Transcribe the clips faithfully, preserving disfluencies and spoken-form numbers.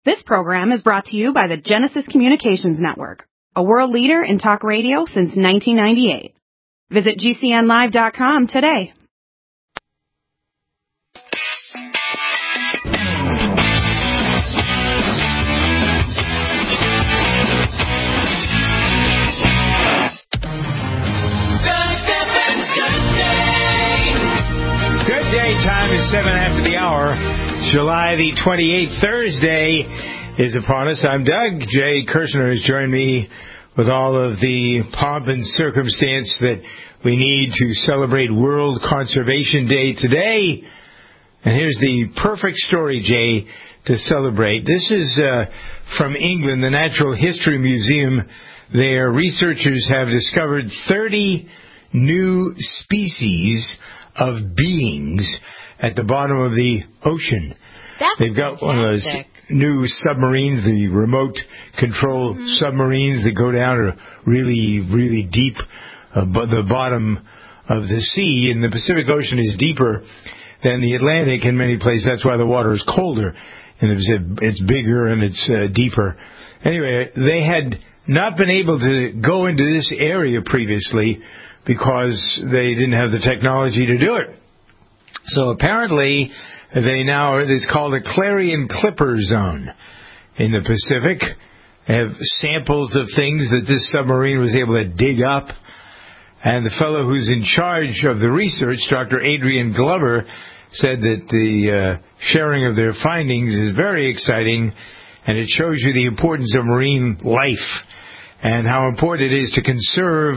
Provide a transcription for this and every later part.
This program is brought to you by the Genesis Communications Network, a world leader in talk radio since nineteen ninety-eight. Visit G C N live dot com today. Good day. Time is seven after the hour. July the twenty-eighth, Thursday, is upon us. I'm Doug. Jay Kirshner has joined me with all of the pomp and circumstance that we need to celebrate World Conservation Day today. And here's the perfect story, Jay, to celebrate. This is uh, from England, the Natural History Museum. Their researchers have discovered thirty new species of beings at the bottom of the ocean. That's They've got fantastic. one of those new submarines, the remote control mm-hmm. submarines that go down to really, really deep, uh, but the bottom of the sea. And the Pacific Ocean is deeper than the Atlantic in many places. That's why the water is colder, and it's bigger and it's uh, deeper. Anyway, they had not been able to go into this area previously because they didn't have the technology to do it. So apparently, they now, it's called a Clarion Clipper Zone in the Pacific. They have samples of things that this submarine was able to dig up. And the fellow who's in charge of the research, Doctor Adrian Glover, said that the uh, sharing of their findings is very exciting, and it shows you the importance of marine life and how important it is to conserve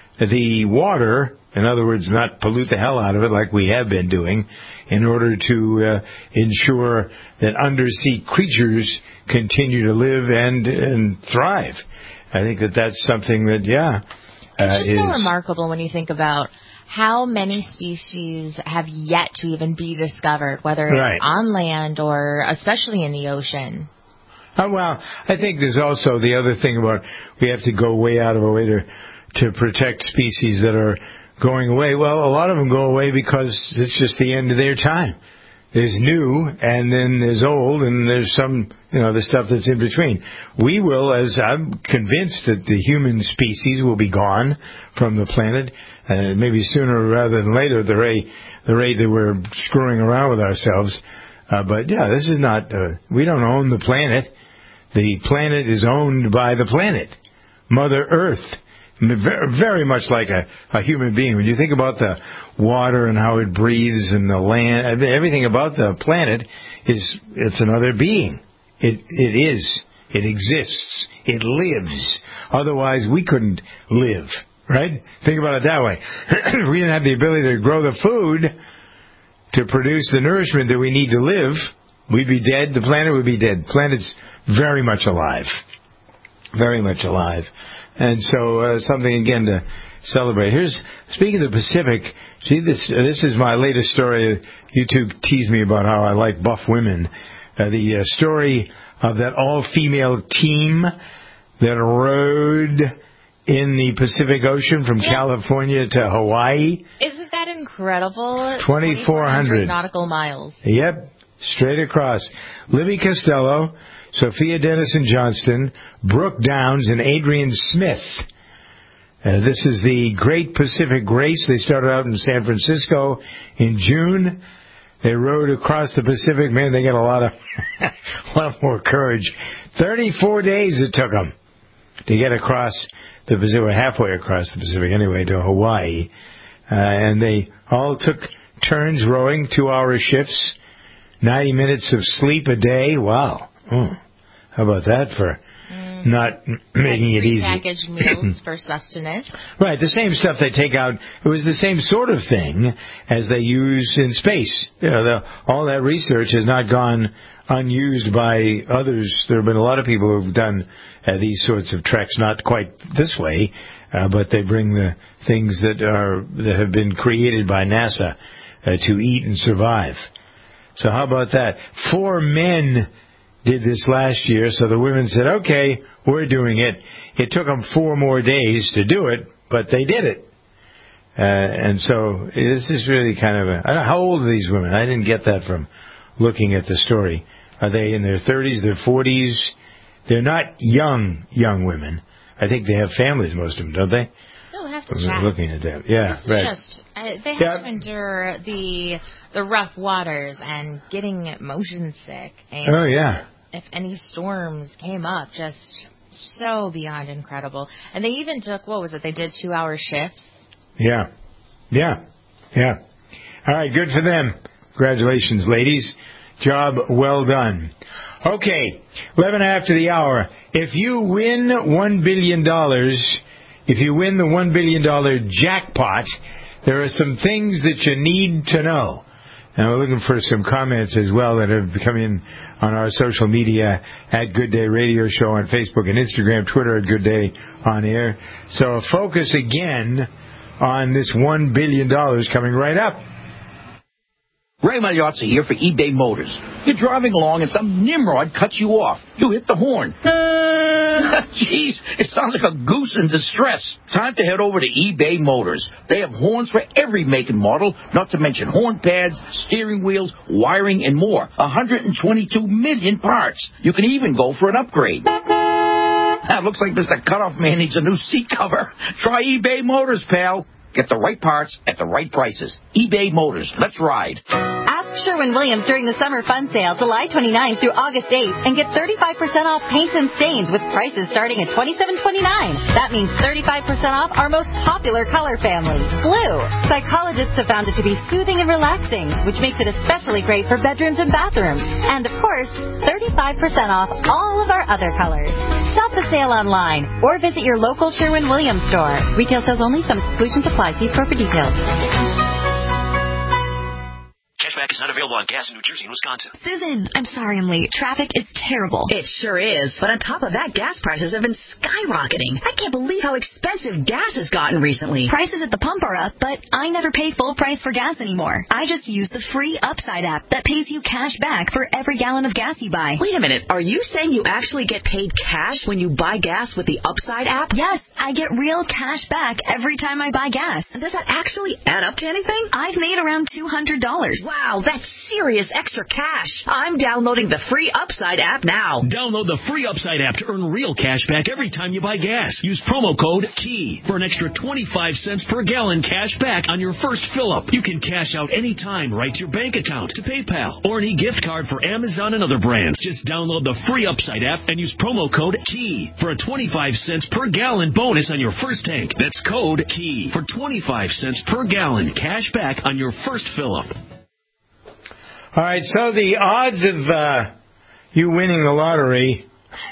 the water, in other words, not pollute the hell out of it like we have been doing, in order to uh, ensure that undersea creatures continue to live and, and thrive. I think that that's something that, yeah, uh, it's just is so remarkable when you think about how many species have yet to even be discovered, whether right. it's on land or especially in the ocean. Oh, well, I think there's also the other thing about we have to go way out of our way to to protect species that are going away. Well, a lot of them go away because it's just the end of their time. There's new, and then there's old, and there's some, you know, the stuff that's in between. We will, as I'm convinced that the human species will be gone from the planet, uh, maybe sooner rather than later, the rate, the rate that we're screwing around with ourselves. Uh, but, yeah, this is not, uh, we don't own the planet. The planet is owned by the planet, Mother Earth. Very much like a, a human being. When you think about the water and how it breathes and the land, everything about the planet is, it's another being. It, it is. It exists. It lives. Otherwise, we couldn't live, right? Think about it that way. If we didn't have the ability to grow the food to produce the nourishment that we need to live, we'd be dead. The planet would be dead. The planet's very much alive. Very much alive. And so uh, something, again, to celebrate. Here's, speaking of the Pacific, see, this uh, this is my latest story. You two tease me about how I like buff women. Uh, the uh, story of that all-female team that rowed in the Pacific Ocean from yeah. California to Hawaii. Isn't that incredible? twenty-four hundred nautical miles. Yep, straight across. Libby Costello, Sophia Dennison Johnston, Brooke Downs, and Adrian Smith. Uh, this is the Great Pacific Race. They started out in San Francisco in June. They rowed across the Pacific. Man, they got a lot of, a lot more courage. thirty-four days it took them to get across the Pacific, halfway across the Pacific anyway, to Hawaii. Uh, and they all took turns rowing, two-hour shifts, ninety minutes of sleep a day. Wow. Oh, how about that for mm. not making it easy? Packaged meals for sustenance. Right, the same stuff they take out. It was the same sort of thing as they use in space. You know, the, all that research has not gone unused by others. There have been a lot of people who've done uh, these sorts of treks, not quite this way, uh, but they bring the things that are that have been created by NASA uh, to eat and survive. So how about that? Four men did this last year, so the women said, okay, we're doing it. It took them four more days to do it, but they did it. Uh, and so this is really kind of a... I don't know, how old are these women? I didn't get that from looking at the story. Are they in their thirties, their forties? They're not young, young women. I think they have families, most of them, don't they? They'll have to I'm check. looking at that. Yeah, It's right. Just, uh, they have Yep. to endure the the rough waters and getting motion sick. And Oh, yeah. if any storms came up, just so beyond incredible. And they even took, what was it, they did two-hour shifts? Yeah. Yeah. Yeah. All right, good for them. Congratulations, ladies. Job well done. Okay, eleven after the hour. If you win one billion dollars, if you win the one billion dollars jackpot, there are some things that you need to know. And we're looking for some comments as well that have come in on our social media at Good Day Radio Show on Facebook and Instagram, Twitter at Good Day On Air. So focus again on this one billion dollars coming right up. Ray Magliozzi here for eBay Motors. You're driving along and some nimrod cuts you off. You hit the horn. Jeez, it sounds like a goose in distress. Time to head over to eBay Motors. They have horns for every make and model, not to mention horn pads, steering wheels, wiring, and more. one hundred twenty-two million parts. You can even go for an upgrade. That looks like Mister Cutoff Man needs a new seat cover. Try eBay Motors, pal. Get the right parts at the right prices. eBay Motors. Let's ride. Ask Sherwin-Williams during the summer fun sale July twenty-ninth through August eighth and get thirty-five percent off paints and stains with prices starting at twenty-seven twenty-nine. That means thirty-five percent off our most popular color family, blue. Psychologists have found it to be soothing and relaxing, which makes it especially great for bedrooms and bathrooms. And, of course, thirty-five percent off all of our other colors. Shop the sale online or visit your local Sherwin-Williams store. Retail sales only. Some exclusions apply. See store for details. Cashback is not available on gas in New Jersey and Wisconsin. Susan, I'm sorry I'm late. Traffic is terrible. It sure is. But on top of that, gas prices have been skyrocketing. I can't believe how expensive gas has gotten recently. Prices at the pump are up, but I never pay full price for gas anymore. I just use the free Upside app that pays you cash back for every gallon of gas you buy. Wait a minute. Are you saying you actually get paid cash when you buy gas with the Upside app? Yes, I get real cash back every time I buy gas. And does that actually add up to anything? I've made around two hundred dollars. Wow, that's serious extra cash. I'm downloading the free Upside app now. Download the free Upside app to earn real cash back every time you buy gas. Use promo code KEY for an extra twenty-five cents per gallon cash back on your first fill-up. You can cash out anytime right to your bank account, to PayPal, or an e-gift card for Amazon and other brands. Just download the free Upside app and use promo code KEY for a twenty-five cents per gallon bonus on your first tank. That's code KEY for twenty-five cents per gallon cash back on your first fill-up. All right, so the odds of uh, you winning the lottery,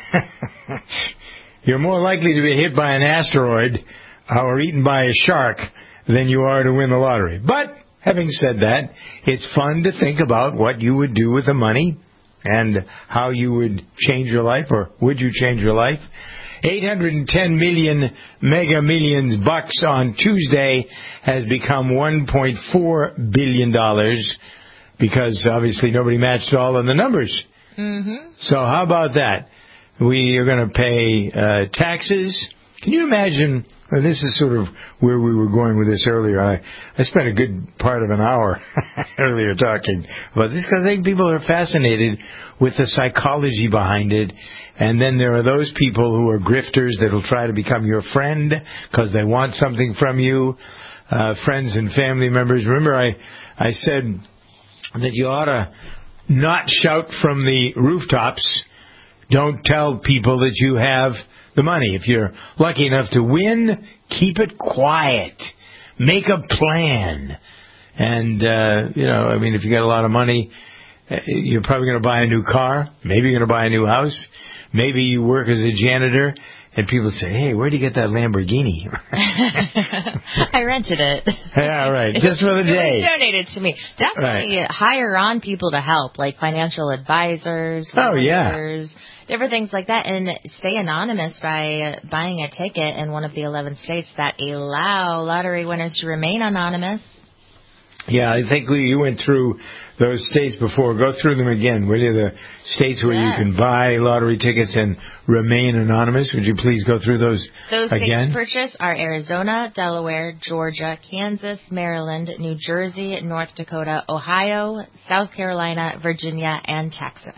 you're more likely to be hit by an asteroid or eaten by a shark than you are to win the lottery. But having said that, it's fun to think about what you would do with the money and how you would change your life, or would you change your life. eight hundred ten million mega millions bucks on Tuesday has become one point four billion dollars. Because obviously nobody matched all of the numbers. Mm-hmm. So how about that? We are going to pay uh, taxes. Can you imagine? Well, this is sort of where we were going with this earlier. I, I spent a good part of an hour earlier talking about this because I think people are fascinated with the psychology behind it. And then there are those people who are grifters that will try to become your friend because they want something from you. Uh, friends and family members. Remember, I, I said that you ought to not shout from the rooftops. Don't tell people that you have the money. If you're lucky enough to win, keep it quiet. Make a plan. And, uh, you know, I mean, if you got a lot of money, you're probably going to buy a new car. Maybe you're going to buy a new house. Maybe you work as a janitor. And people say, hey, where'd you get that Lamborghini? I rented it. Yeah, right. Just for the day. It was donated to me. Definitely right. Hire on people to help, like financial advisors, oh, lawyers, yeah. different things like that. And stay anonymous by buying a ticket in one of the eleven states that allow lottery winners to remain anonymous. Yeah, I think we, you went through those states before. Go through them again, will you? The states where yes. you can buy lottery tickets and remain anonymous. Would you please go through those, those again? Those states to purchase are Arizona, Delaware, Georgia, Kansas, Maryland, New Jersey, North Dakota, Ohio, South Carolina, Virginia, and Texas.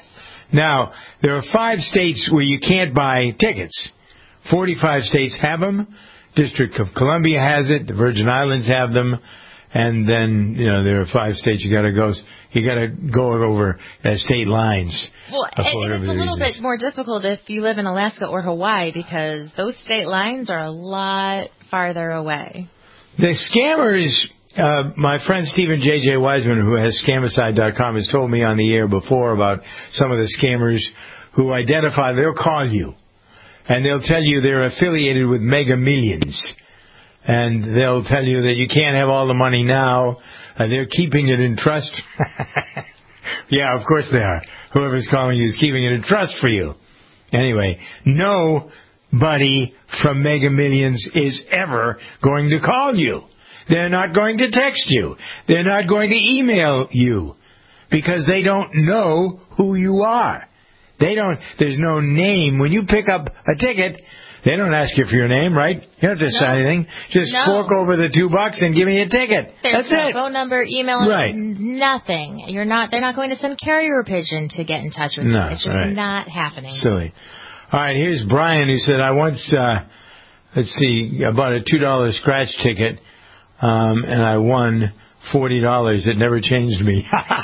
Now, there are five states where you can't buy tickets. forty-five states have them. District of Columbia has it. The Virgin Islands have them. And then, you know, there are five states you got to go. You got to go over uh, state lines. Well, and, and it's a little bit more difficult if you live in Alaska or Hawaii because those state lines are a lot farther away. The scammers, uh, my friend Stephen J J Wiseman, who has Scamicide dot com, has told me on the air before about some of the scammers who identify. They'll call you, and they'll tell you they're affiliated with Mega Millions. And they'll tell you that you can't have all the money now. Uh, they're keeping it in trust. Yeah, of course they are. Whoever's calling you is keeping it in trust for you. Anyway, nobody from Mega Millions is ever going to call you. They're not going to text you. They're not going to email you because they don't know who you are. They don't. There's no name. When you pick up a ticket, they don't ask you for your name, right? You don't have to sign anything. Just no. fork over the two bucks and give me a ticket. There's That's no it. phone number, email, right. nothing. You're not. They're not going to send carrier pigeon to get in touch with no, you. It's just right. not happening. Silly. All right, here's Brian who said, I once, uh, let's see, I bought a two dollar scratch ticket, um, and I won forty dollars. It never changed me.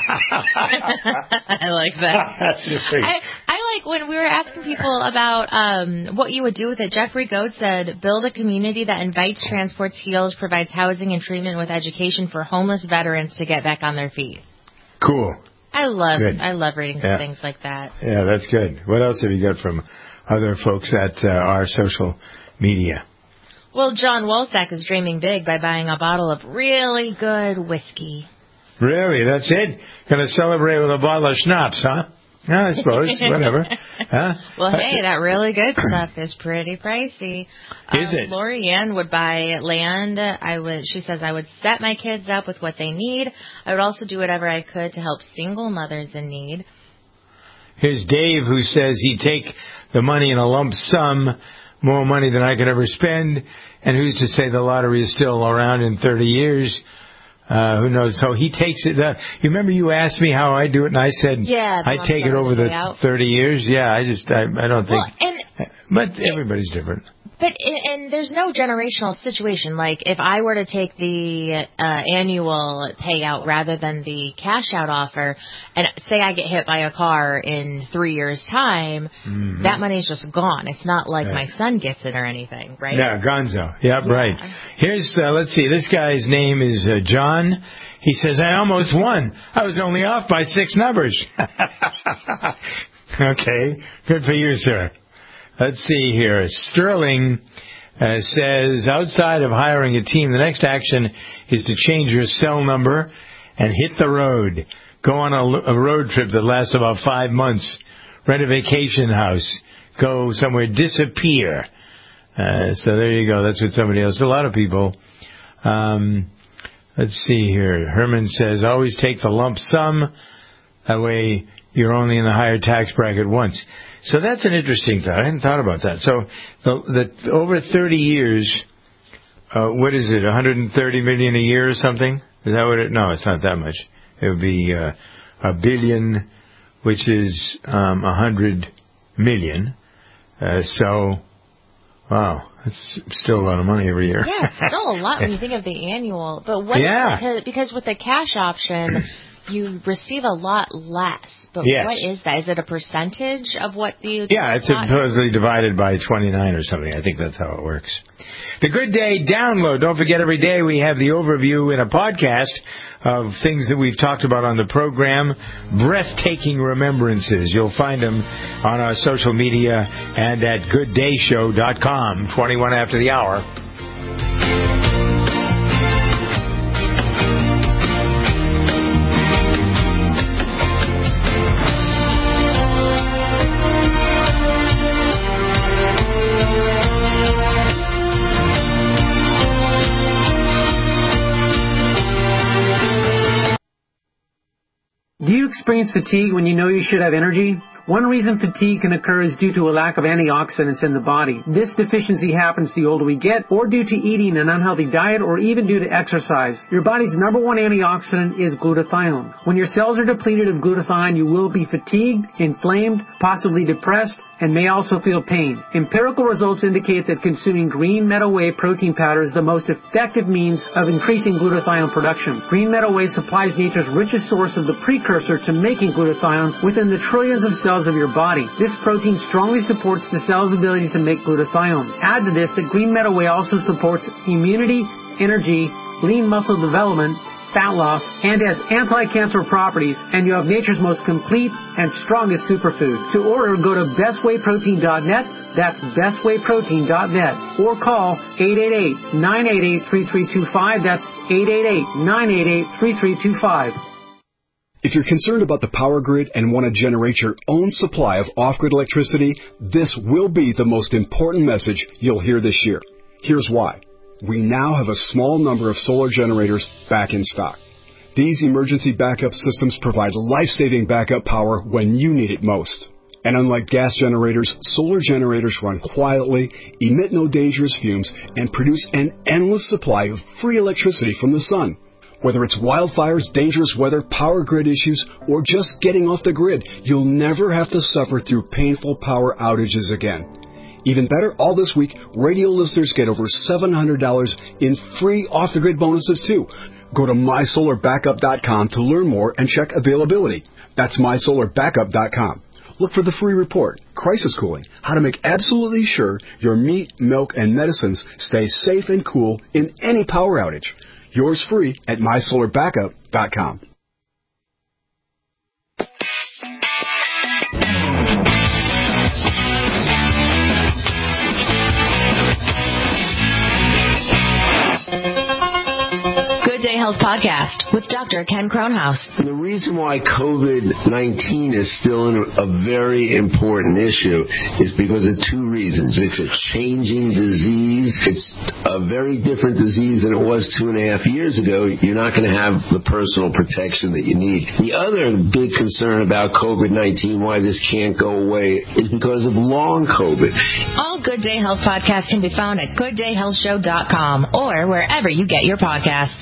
I like that. That's great. I, I like when we were asking people about um, what you would do with it. Jeffrey Goat said, build a community that invites, transports, heals, provides housing and treatment with education for homeless veterans to get back on their feet. Cool. I love good. I love reading yeah. things like that. Yeah, that's good. What else have you got from other folks at uh, our social media? Well, John Wolsack is dreaming big by buying a bottle of really good whiskey. Really? That's it? Going to celebrate with a bottle of schnapps, huh? Yeah, I suppose. Whatever. Huh? Well, hey, that really good stuff is pretty pricey. Is um, it? Lori Ann would buy land. I would. She says, I would set my kids up with what they need. I would also do whatever I could to help single mothers in need. Here's Dave who says he'd take the money in a lump sum, more money than I could ever spend. And who's to say the lottery is still around in thirty years? Uh, who knows? So he takes it. Uh, you remember you asked me how I do it, and I said yeah, I take it over the out. thirty years. Yeah, I just I, I don't think. Well, and but it, everybody's different. But and there's no generational situation. Like if I were to take the uh, annual payout rather than the cash out offer, and say I get hit by a car in three years' time, mm-hmm. that money's just gone. It's not like right. my son gets it or anything, right? Yeah, gonzo. Yep, yeah. right. Here's uh, let's see. This guy's name is uh, John. He says I almost won. I was only off by six numbers. Okay, good for you, sir. Let's see here. Sterling uh, says, outside of hiring a team, the next action is to change your cell number and hit the road. Go on a, a road trip that lasts about five months. Rent a vacation house. Go somewhere. Disappear. Uh, so there you go. That's what somebody else. A lot of people. Um, let's see here. Herman says, always take the lump sum. That way you're only in the higher tax bracket once. So that's an interesting thought. I hadn't thought about that. So the, the over thirty years, uh, what is it, one hundred thirty million a year or something? Is that what it? No, it's not that much. It would be uh, a billion, which is um, one hundred million. Uh, so, wow, that's still a lot of money every year. Yeah, it's still a lot when you think of the annual. But what? Yeah. Because, because with the cash option, you receive a lot less. But yes. what is that? Is it a percentage of what you... Yeah, it's supposedly divided by twenty-nine or something. I think that's how it works. The Good Day download. Don't forget, every day we have the overview in a podcast of things that we've talked about on the program. Breathtaking remembrances. You'll find them on our social media and at good day show dot com, twenty-one after the hour. Do you experience fatigue when you know you should have energy? One reason fatigue can occur is due to a lack of antioxidants in the body. This deficiency happens the older we get, or due to eating an unhealthy diet, or even due to exercise. Your body's number one antioxidant is glutathione. When your cells are depleted of glutathione, you will be fatigued, inflamed, possibly depressed, and may also feel pain. Empirical results indicate that consuming green meadow whey protein powder is the most effective means of increasing glutathione production. Green meadow whey supplies nature's richest source of the precursor to making glutathione within the trillions of cells of your body. This protein strongly supports the cell's ability to make glutathione. Add to this that green meadow whey also supports immunity, energy, lean muscle development, fat loss, and has anti-cancer properties, and you have nature's most complete and strongest superfood. To order, go to best whey protein dot net, that's best whey protein dot net, or call eight eight eight, nine eight eight, three three two five, that's eight eight eight, nine eight eight, three three two five. If you're concerned about the power grid and want to generate your own supply of off-grid electricity, this will be the most important message you'll hear this year. Here's why. We now have a small number of solar generators back in stock. These emergency backup systems provide life-saving backup power when you need it most. And unlike gas generators, solar generators run quietly, emit no dangerous fumes, and produce an endless supply of free electricity from the sun. Whether it's wildfires, dangerous weather, power grid issues, or just getting off the grid, you'll never have to suffer through painful power outages again. Even better, all this week, radio listeners get over seven hundred dollars in free off-the-grid bonuses, too. Go to my solar backup dot com to learn more and check availability. That's my solar backup dot com. Look for the free report, Crisis Cooling, how to make absolutely sure your meat, milk, and medicines stay safe and cool in any power outage. Yours free at my solar backup dot com. Good Day Health Podcast with Doctor Ken Kronhaus. The reason why COVID nineteen is still a very important issue is because of two reasons. It's a changing disease. It's a very different disease than it was two and a half years ago. You're not going to have the personal protection that you need. The other big concern about COVID nineteen, why this can't go away, is because of long COVID. All Good Day Health podcasts can be found at good day health show dot com or wherever you get your podcasts.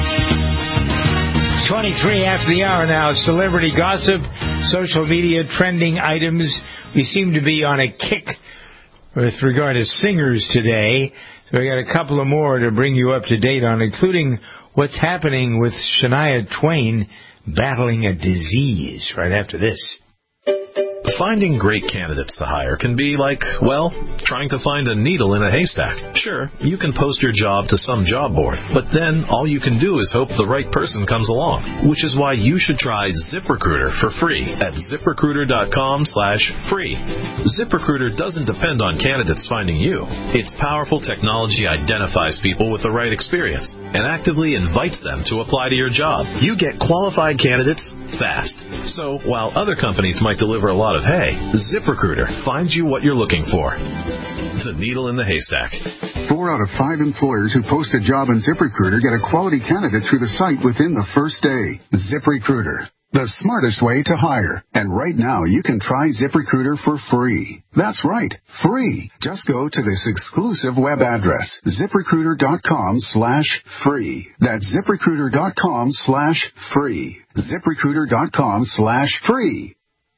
twenty-three after the hour now. Celebrity gossip, social media trending items. We seem to be on a kick with regard to singers today. So we got a couple of more to bring you up to date on, including what's happening with Shania Twain battling a disease right after this. Finding great candidates to hire can be like, well, trying to find a needle in a haystack. Sure, you can post your job to some job board, but then all you can do is hope the right person comes along, which is why you should try ZipRecruiter for free at ZipRecruiter dot com slash free. ZipRecruiter doesn't depend on candidates finding you. Its powerful technology identifies people with the right experience and actively invites them to apply to your job. You get qualified candidates fast. So while other companies might deliver a lot of hay, ZipRecruiter finds you what you're looking for. The needle in the haystack. Four out of five employers who post a job on ZipRecruiter get a quality candidate through the site within the first day. ZipRecruiter, the smartest way to hire. And right now, you can try ZipRecruiter for free. That's right, free. Just go to this exclusive web address, ZipRecruiter dot com slash free. That's ZipRecruiter dot com slash free. ZipRecruiter dot com slash free.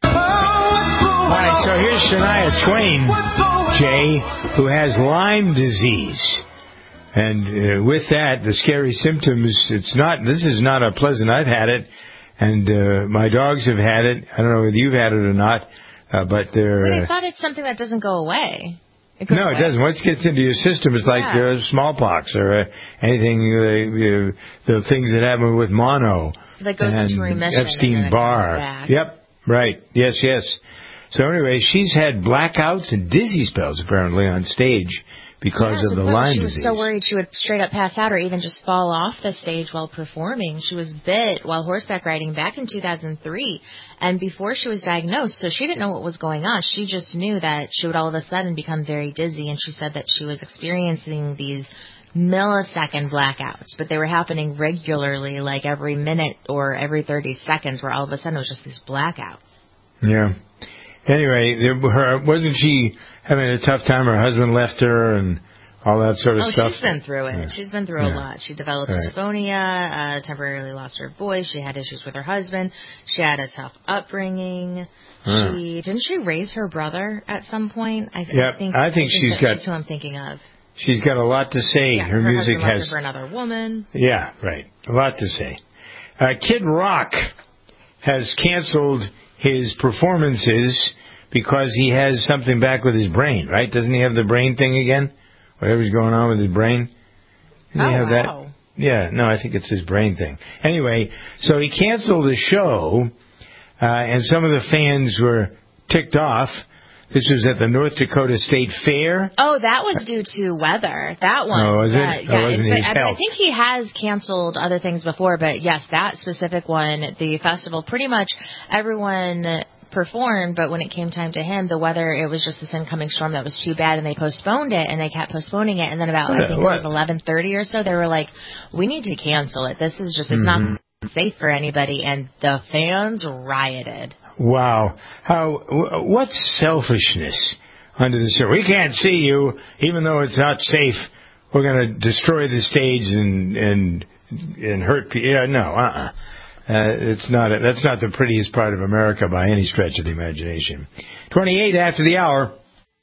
All right, so here's Shania Twain, Jay, who has Lyme disease. And uh, with that, the scary symptoms, it's not, this is not a pleasant, I've had it, and uh, my dogs have had it. I don't know whether you've had it or not, uh, but they're... But I thought it's something that doesn't go away. It no, away. it doesn't. Once it gets into your system, it's like yeah. uh, smallpox or uh, anything, uh, the things that happen with mono. That goes and into remission Epstein-Barr. Yep, right. Yes, yes. So anyway, she's had blackouts and dizzy spells apparently on stage because yeah, of the Lyme she disease. She was so worried she would straight up pass out or even just fall off the stage while performing. She was bit while horseback riding back in two thousand three, and before she was diagnosed, so she didn't know what was going on. She just knew that she would all of a sudden become very dizzy, and she said that she was experiencing these millisecond blackouts, but they were happening regularly, like every minute or every thirty seconds, where all of a sudden it was just these blackouts. Yeah. Anyway, there, her, wasn't she having a tough time? Her husband left her and all that sort of oh, stuff. Oh, she's been through it. Yeah. She's been through yeah. a lot. She developed right. dysphonia, uh, temporarily lost her voice. She had issues with her husband. She had a tough upbringing. Huh. She didn't she raise her brother at some point? I, th- yep. I think I think, I think she's got. That's who I'm thinking of. She's got a lot to say. Yeah, her, her music husband has left her for another woman. Yeah, right. A lot to say. Uh, Kid Rock has canceled his performances because he has something back with his brain, right? Doesn't he have the brain thing again? Whatever's going on with his brain? Didn't oh, he have wow. that? Yeah, no, I think it's his brain thing. Anyway, so he canceled the show, uh, and some of the fans were ticked off. This was at the North Dakota State Fair. Oh, that was due to weather. That one. Oh, was it? Yeah, Or yeah, wasn't his I, health? I think he has canceled other things before, but yes, that specific one, the festival, pretty much everyone performed, but when it came time to him, the weather, it was just this incoming storm that was too bad, and they postponed it, and they kept postponing it, and then about, I think what? it was eleven thirty or so, they were like, we need to cancel it. This is just, it's mm-hmm. not safe for anybody, and the fans rioted. Wow. How, what selfishness under the surface. We can't see you, even though it's not safe. We're going to destroy the stage and, and, and hurt people. Yeah, no, uh-uh. Uh, it's not a, that's not the prettiest part of America by any stretch of the imagination. twenty-eight after the hour.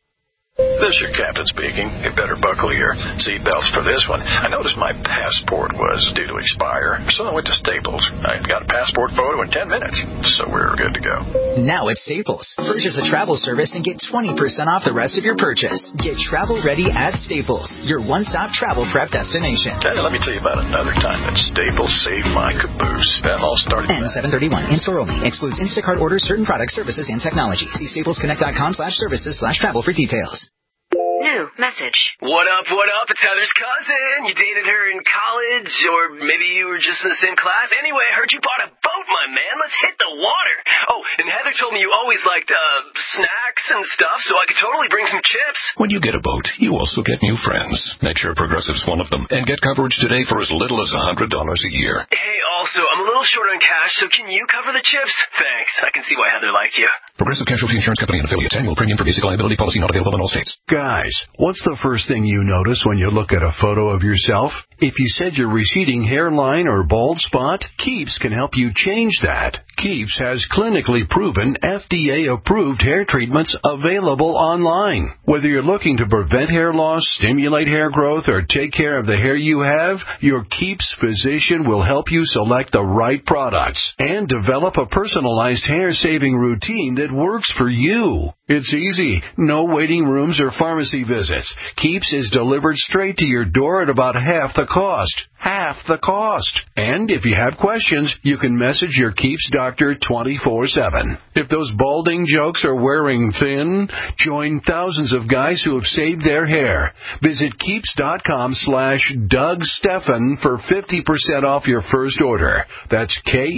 This is your captain speaking. You better buckle your seatbelts for this one. I noticed my passport was due to expire, so I went to Staples. I got a passport photo in ten minutes, so we're good to go. Now at Staples, purchase a travel service and get twenty percent off the rest of your purchase. Get travel ready at Staples, your one-stop travel prep destination. Hey, let me tell you about another time that Staples saved my caboose. That all started N seven thirty-one, in-store only. Excludes Instacart orders, certain products, services, and technology. See staplesconnect.com slash services slash travel for details. New message. What up, what up? It's Heather's cousin. You dated her in college, or maybe you were just in the same class. Anyway, I heard you bought a boat, my man. Let's hit the water. Oh, and Heather told me you always liked uh, snacks and stuff, so I could totally bring some chips. When you get a boat, you also get new friends. Make sure Progressive's one of them, and get coverage today for as little as one hundred dollars a year. Hey, also, I'm a little short on cash, so can you cover the chips? Thanks. I can see why Heather liked you. Progressive Casualty Insurance Company and affiliates. Annual premium for basic liability policy not available in all states. Guys, what's the first thing you notice when you look at a photo of yourself? If you said your receding hairline or bald spot, Keeps can help you change that. Keeps has clinically proven F D A-approved hair treatments available online. Whether you're looking to prevent hair loss, stimulate hair growth, or take care of the hair you have, your Keeps physician will help you select the right products and develop a personalized hair-saving routine that works for you. It's easy. No waiting rooms or pharmacy visits. Keeps is delivered straight to your door at about half the cost. Half the cost. And if you have questions, you can message your Keeps doctor twenty-four seven. If those balding jokes are wearing thin, join thousands of guys who have saved their hair. Visit Keeps.com slash Doug Stephan for fifty percent off your first order. That's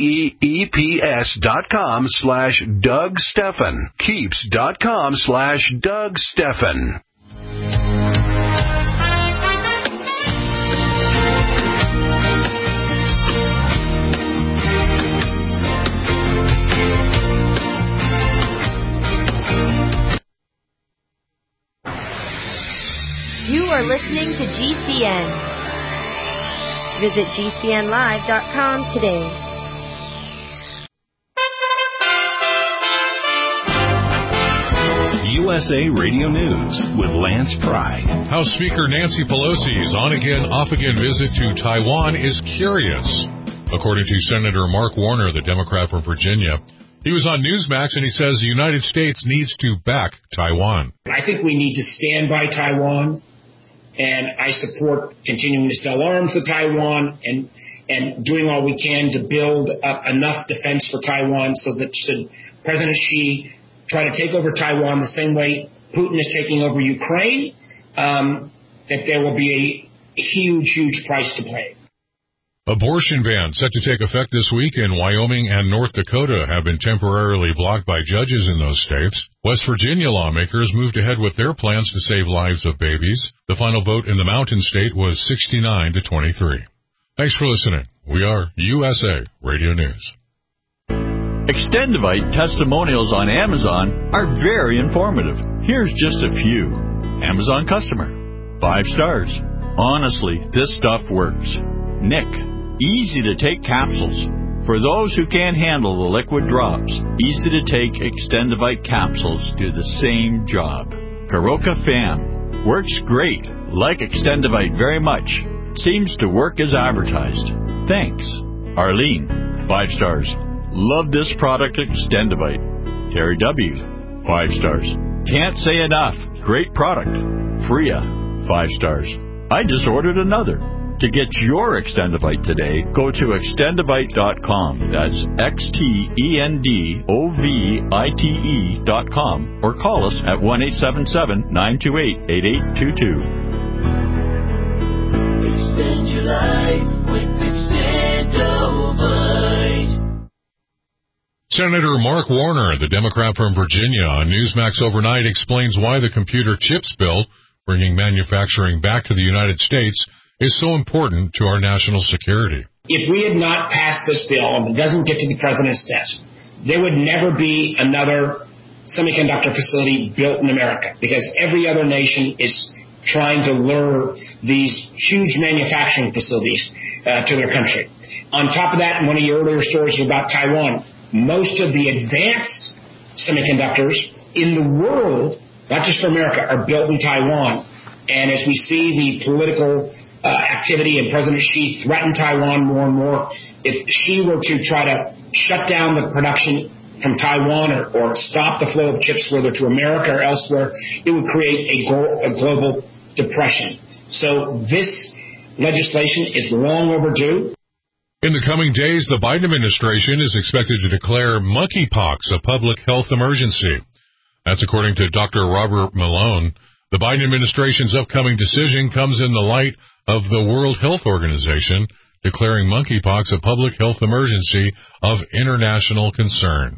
K-E-E-P-S dot com slash Doug Stephan. Keeps.com slash Doug Stephan. You are listening to G C N. Visit G C N live dot com today. U S A Radio News with Lance Pry. House Speaker Nancy Pelosi's on-again, off-again visit to Taiwan is curious. According to Senator Mark Warner, the Democrat from Virginia, he was on Newsmax and he says the United States needs to back Taiwan. I think we need to stand by Taiwan, and I support continuing to sell arms to Taiwan and and doing all we can to build up enough defense for Taiwan so that should President Xi try to take over Taiwan the same way Putin is taking over Ukraine, um, that there will be a huge, huge price to pay. Abortion bans set to take effect this week in Wyoming and North Dakota have been temporarily blocked by judges in those states. West Virginia lawmakers moved ahead with their plans to save lives of babies. The final vote in the Mountain State was sixty-nine to twenty-three. Thanks for listening. We are U S A Radio News. Extendivite testimonials on Amazon are very informative. Here's just a few. Amazon customer. Five stars. Honestly, this stuff works. Nick. Easy to take capsules. For those who can't handle the liquid drops, easy to take Extendivite capsules do the same job. Karoka Fan. Works great. Like Extendivite very much. Seems to work as advertised. Thanks. Arlene. Five stars. Love this product, Extendivite. Terry W. Five stars. Can't say enough. Great product. Freya. Five stars. I just ordered another. To get your Extendivite today, go to extendivite dot com. That's X T E N D O V I T E dot com. Or call us at one eight seven seven, nine two eight, eight eight two two. Extend your life with Extendivite. Senator Mark Warner, the Democrat from Virginia, on Newsmax Overnight explains why the computer chips bill, bringing manufacturing back to the United States, is so important to our national security. If we had not passed this bill and it doesn't get to the president's desk, there would never be another semiconductor facility built in America because every other nation is trying to lure these huge manufacturing facilities uh, to their country. On top of that, one of your earlier stories about Taiwan, most of the advanced semiconductors in the world, not just for America, are built in Taiwan. And as we see the political uh, activity and President Xi threaten Taiwan more and more, if Xi were to try to shut down the production from Taiwan or, or stop the flow of chips, whether to America or elsewhere, it would create a, go- a global depression. So this legislation is long overdue. In the coming days, the Biden administration is expected to declare monkeypox a public health emergency. That's according to Doctor Robert Malone. The Biden administration's upcoming decision comes in the light of the World Health Organization declaring monkeypox a public health emergency of international concern.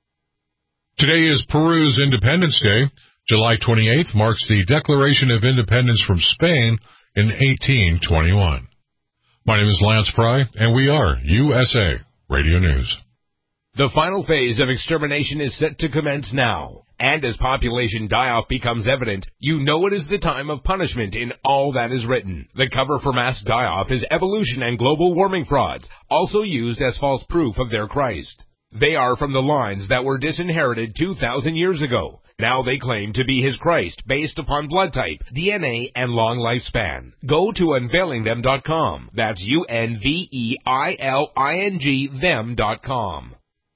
Today is Peru's Independence Day. July twenty-eighth marks the Declaration of Independence from Spain in eighteen twenty-one. My name is Lance Pry, and we are U S A Radio News. The final phase of extermination is set to commence now. And as population die-off becomes evident, you know it is the time of punishment in all that is written. The cover for mass die-off is evolution and global warming frauds, also used as false proof of their Christ. They are from the lines that were disinherited two thousand years ago. Now they claim to be his Christ based upon blood type, D N A, and long lifespan. Go to unveiling them dot com. That's U N V E I L I N G them dot com.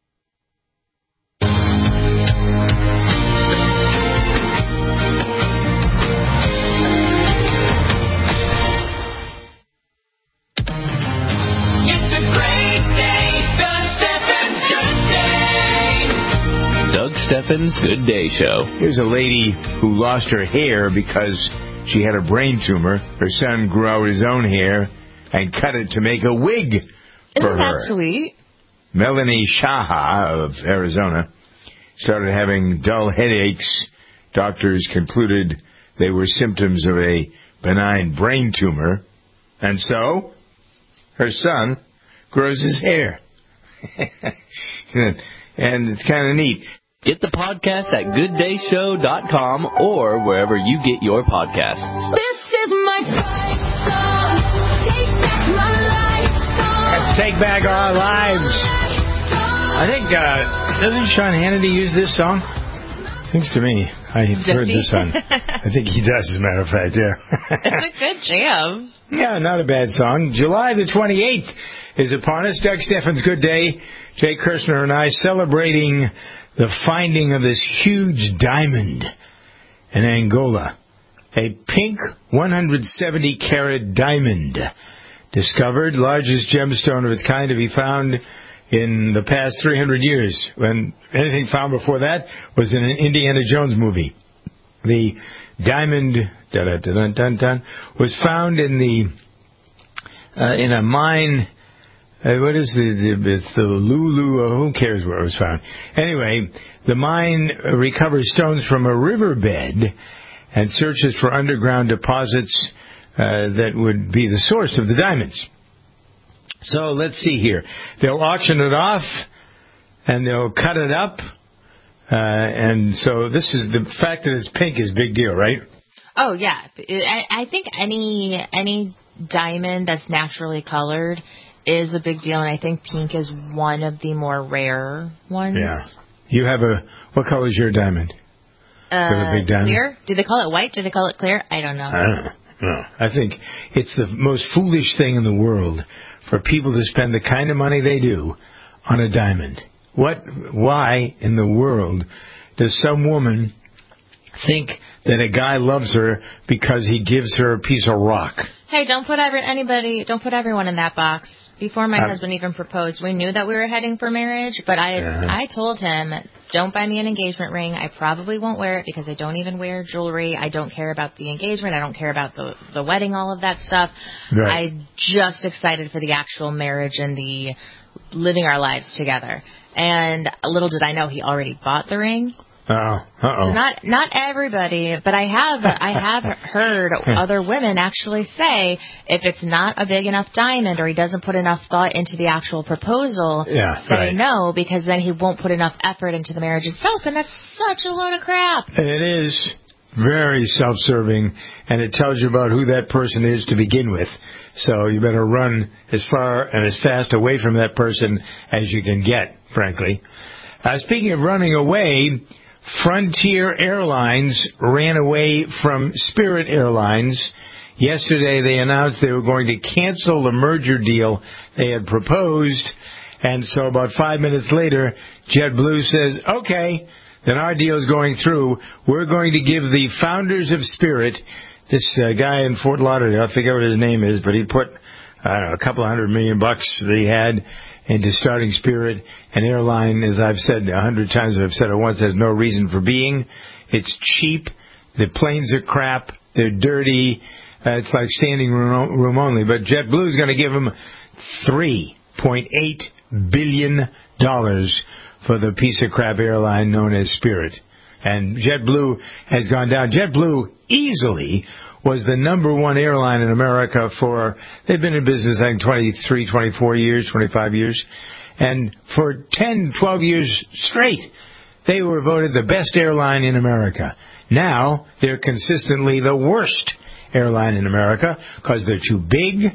Doug Steffens' Good Day Show. Here's a lady who lost her hair because she had a brain tumor. Her son grew out his own hair and cut it to make a wig for Isn't her. that sweet? Melanie Shaha of Arizona started having dull headaches. Doctors concluded they were symptoms of a benign brain tumor. And so, her son grows his hair. And it's kind of neat. Get the podcast at good day show dot com or wherever you get your podcasts. This is my fight song. Take back my life song. Let's take back our lives. I think, uh, doesn't Sean Hannity use this song? Seems to me. I heard this on. I think he does, as a matter of fact, yeah. It's a good jam. Yeah, not a bad song. July the twenty-eighth is upon us. Doug Steffens' Good Day. Jay Kirshner and I celebrating the finding of this huge diamond in Angola. A pink one hundred seventy carat diamond discovered, largest gemstone of its kind to be found in the past three hundred years. When anything found before that was in an Indiana Jones movie. The diamond dun, dun, dun, dun, dun, was found in the uh, in a mine. Uh, what is the, the it's the Lulu? Uh, who cares where it was found? Anyway, the mine recovers stones from a riverbed and searches for underground deposits uh, that would be the source of the diamonds. So let's see here. They'll auction it off and they'll cut it up. Uh, and so this is the fact that it's pink is a big deal, right? Oh yeah, I, I think any any diamond that's naturally colored is a big deal, and I think pink is one of the more rare ones. Yeah. You have a what color is your diamond? Uh, a big diamond? Clear? Do they call it white? Do they call it clear? I don't know. I don't know. No. I think it's the most foolish thing in the world for people to spend the kind of money they do on a diamond. What? Why in the world does some woman think that a guy loves her because he gives her a piece of rock? Hey, don't put every, anybody, don't put everyone in that box. Before my Uh, husband even proposed, we knew that we were heading for marriage, but I, Uh-huh. I told him, don't buy me an engagement ring. I probably won't wear it because I don't even wear jewelry. I don't care about the engagement. I don't care about the the wedding, all of that stuff. Right. I'm just excited for the actual marriage and the living our lives together. And little did I know he already bought the ring. Uh-oh. Uh-oh. So not not everybody, but I have I have heard other women actually say if it's not a big enough diamond or he doesn't put enough thought into the actual proposal, Yeah, say right. no, because then he won't put enough effort into the marriage itself, and that's such a load of crap. It is very self-serving, and it tells you about who that person is to begin with. So you better run as far and as fast away from that person as you can get, frankly. Uh, speaking of running away, Frontier Airlines ran away from Spirit Airlines. Yesterday they announced they were going to cancel the merger deal they had proposed, and so about five minutes later, JetBlue says, okay, then our deal is going through. We're going to give the founders of Spirit, this uh, guy in Fort Lauderdale, I forget what his name is, but he put, I don't know, a couple of hundred million bucks that he had into starting Spirit, an airline, as I've said a hundred times, I've said it once, there's no reason for being. It's cheap. The planes are crap. They're dirty. Uh, it's like standing room, room only. But JetBlue is going to give them three point eight billion dollars for the piece of crap airline known as Spirit. And JetBlue has gone down. JetBlue easily was the number one airline in America for, they've been in business, I think, twenty-three, twenty-four years, twenty-five years. And for ten, twelve years straight, they were voted the best airline in America. Now, they're consistently the worst airline in America because they're too big.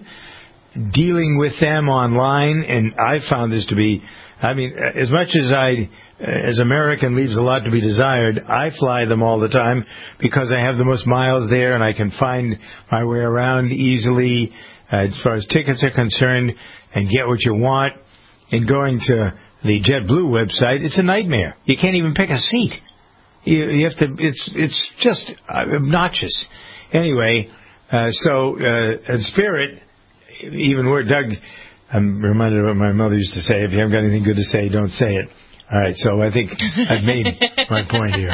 Dealing with them online, and I found this to be, I mean, as much as I, as American leaves a lot to be desired, I fly them all the time because I have the most miles there and I can find my way around easily uh, as far as tickets are concerned and get what you want. And going to the JetBlue website, it's a nightmare. You can't even pick a seat. You, you have to, it's, it's just obnoxious. Anyway, uh, so, uh, at Spirit, even where Doug, I'm reminded of what my mother used to say, if you haven't got anything good to say, don't say it. All right, so I think I've made my point here.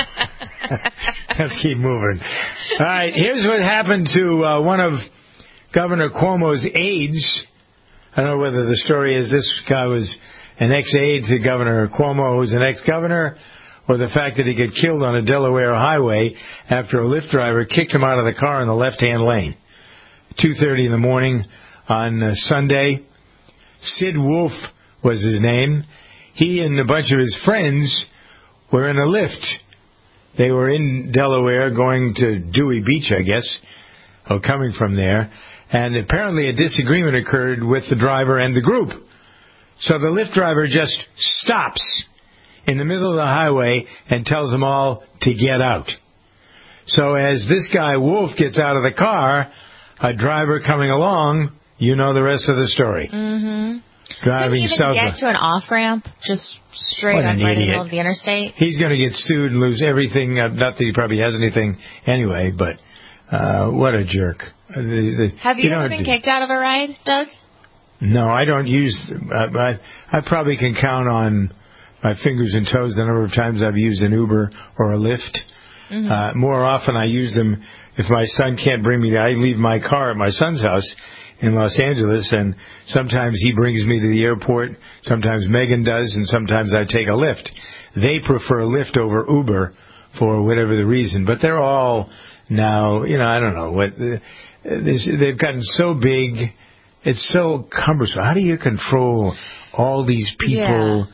Let's keep moving. All right, here's what happened to uh, one of Governor Cuomo's aides. I don't know whether the story is this guy was an ex-aide to Governor Cuomo, who's an ex-governor, or the fact that he got killed on a Delaware highway after a Lyft driver kicked him out of the car in the left-hand lane. two thirty in the morning on uh, Sunday. Sid Wolf was his name. He and a bunch of his friends were in a Lyft. They were in Delaware going to Dewey Beach, I guess, or coming from there. And apparently a disagreement occurred with the driver and the group. So the Lyft driver just stops in the middle of the highway and tells them all to get out. So as this guy, Wolf, gets out of the car, a driver coming along, you know the rest of the story. Mm-hmm. Driving Couldn't even south. get to an off-ramp, just straight What up an right in the idiot. middle of the interstate. He's going to get sued and lose everything. Uh, not that he probably has anything anyway, but uh, what a jerk. Uh, the, the, Have you, you ever know, been kicked out of a ride, Doug? No, I don't use, uh, I, I probably can count on my fingers and toes the number of times I've used an Uber or a Lyft. Mm-hmm. Uh, more often I use them if my son can't bring me there. I leave my car at my son's house in Los Angeles, and sometimes he brings me to the airport, sometimes Megan does, and sometimes I take a Lyft. They prefer Lyft over Uber for whatever the reason, but they're all now, you know, I don't know, what they've gotten so big, it's so cumbersome. How do you control all these people? Yeah.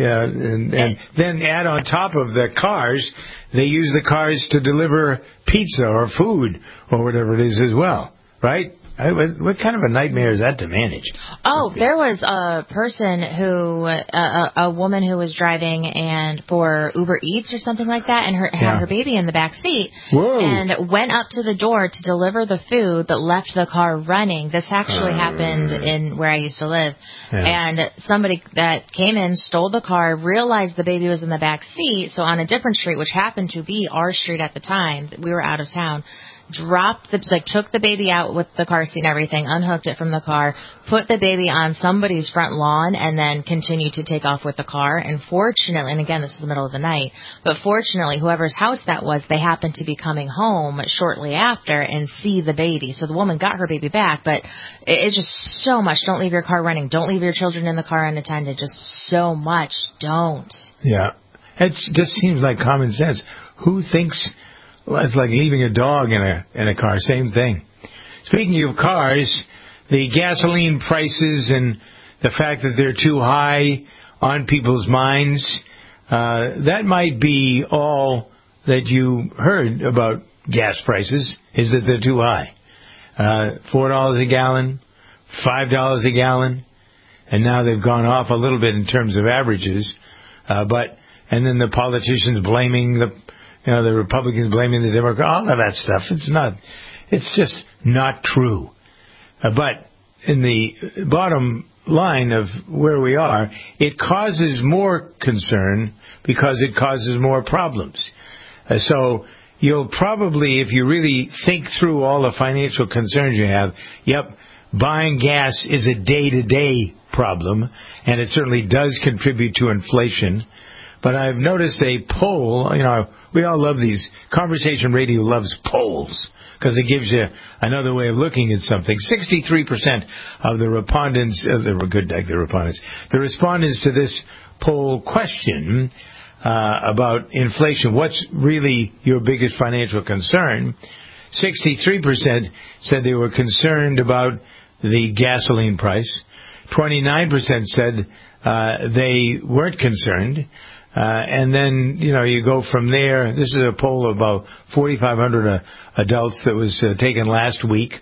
Yeah, and, and then add on top of the cars, they use the cars to deliver pizza or food or whatever it is as well, right? I, what kind of a nightmare is that to manage? Oh, there was a person who, a, a woman who was driving and for Uber Eats or something like that, and her Yeah. had her baby in the back seat, Whoa. and went up to the door to deliver the food, but left the car running. This actually Uh. happened in where I used to live, Yeah. and somebody that came in stole the car, realized the baby was in the back seat, so on a different street, which happened to be our street at the time, we were out of town. Dropped the, like, took the baby out with the car seat and everything, unhooked it from the car, put the baby on somebody's front lawn, and then continued to take off with the car. And fortunately, and again, this is the middle of the night, but fortunately, whoever's house that was, they happened to be coming home shortly after and see the baby. So the woman got her baby back, but it, it's just so much. Don't leave your car running. Don't leave your children in the car unattended. Just so much. Don't. Yeah. It just seems like common sense. Who thinks... Well, it's like leaving a dog in a in a car. Same thing. Speaking of cars, the gasoline prices and the fact that they're too high on people's minds, uh, that might be all that you heard about gas prices, is that they're too high. Uh, four dollars a gallon, five dollars a gallon, and now they've gone off a little bit in terms of averages. Uh, but and then the politicians blaming the You know, the Republicans blaming the Democrats, all of that stuff. It's not, it's just not true. Uh, but in the bottom line of where we are, it causes more concern because it causes more problems. Uh, so you'll probably, if you really think through all the financial concerns you have, yep, buying gas is a day-to-day problem, and it certainly does contribute to inflation. But I've noticed a poll, you know, we all love these. Conversation radio loves polls because it gives you another way of looking at something. sixty-three percent of the respondents, uh, the good, the respondents, the respondents to this poll question uh, about inflation, what's really your biggest financial concern? sixty-three percent said they were concerned about the gasoline price. twenty-nine percent said uh, they weren't concerned. Uh, and then, you know, you go from there. This is a poll of about forty-five hundred uh, adults that was uh, taken last week.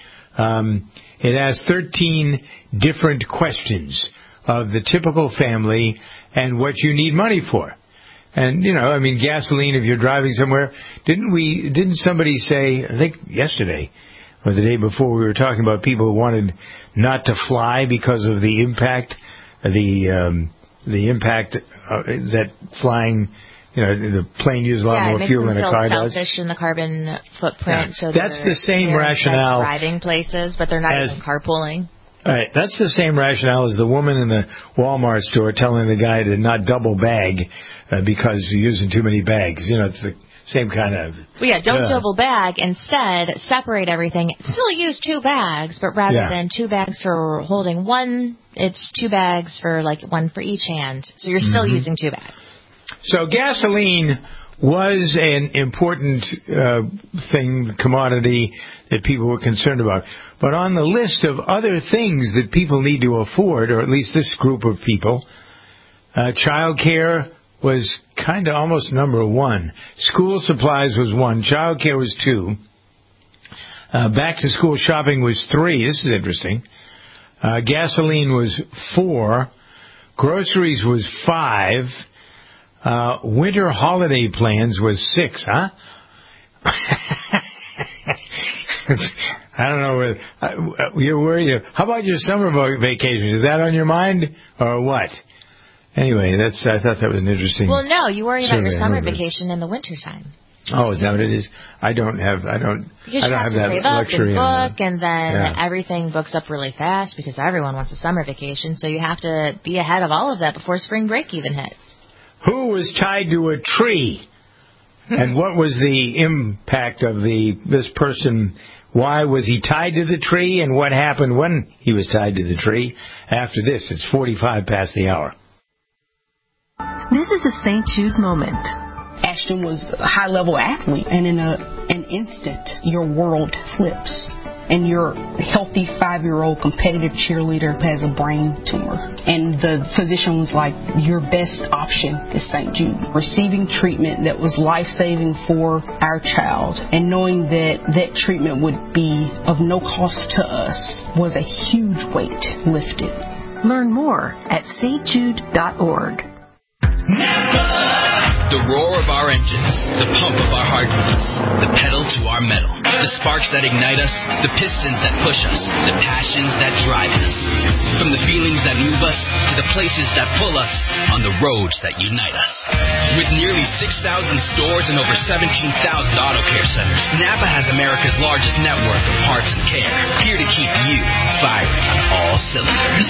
Um, it asked thirteen different questions of the typical family and what you need money for. And, you know, I mean, gasoline, if you're driving somewhere, didn't we, didn't somebody say, I think yesterday or the day before, we were talking about people who wanted not to fly because of the impact, the, um, the impact uh, that flying, you know, the plane uses a lot yeah, more fuel than a car does. Yeah, it makes them feel selfish in the carbon footprint. Yeah. So that's the same rationale. Driving places, but they're not as, even carpooling. Right. That's the same rationale as the woman in the Walmart store telling the guy to not double bag uh, because you're using too many bags. You know, it's the same kind of... Well, yeah, don't uh, double bag. Instead, separate everything. Still use two bags, but rather yeah. than two bags for holding one, it's two bags for, like, one for each hand. So you're still mm-hmm. using two bags. So gasoline was an important uh, thing, commodity that people were concerned about. But on the list of other things that people need to afford, or at least this group of people, uh, child care was kind of almost number one. School supplies was one. Child care was two. Uh, back to school shopping was three. This is interesting. Uh, gasoline was four. Groceries was five. Uh, winter holiday plans was six, huh? I don't know. Whether, uh, you're worried. How about your summer vacation? Is that on your mind or what? Anyway, that's. I thought that was an interesting. Well, no, you worry about your survey. summer vacation in the wintertime. Oh, is that what it is? I don't have. I don't. Because I don't you have, have to that save luxury. up and book, and then yeah. everything books up really fast because everyone wants a summer vacation. So you have to be ahead of all of that before spring break even hits. Who was tied to a tree? And what was the impact of the this person? Why was he tied to the tree? And what happened when he was tied to the tree? After this, it's forty-five past the hour. This is a Saint Jude moment. Ashton was a high-level athlete, and in a, an instant, your world flips. and your healthy five-year-old competitive cheerleader has a brain tumor. And the physician was like, your best option is Saint Jude. Receiving treatment that was life-saving for our child and knowing that that treatment would be of no cost to us was a huge weight lifted. Learn more at st jude dot org. The roar of our engines, the pump of our heartbeats, the pedal to our metal, the sparks that ignite us, the pistons that push us, the passions that drive us. From the feelings that move us to the places that pull us on the roads that unite us. With nearly six thousand stores and over seventeen thousand auto care centers, Napa has America's largest network of parts and care, here to keep you firing on all cylinders.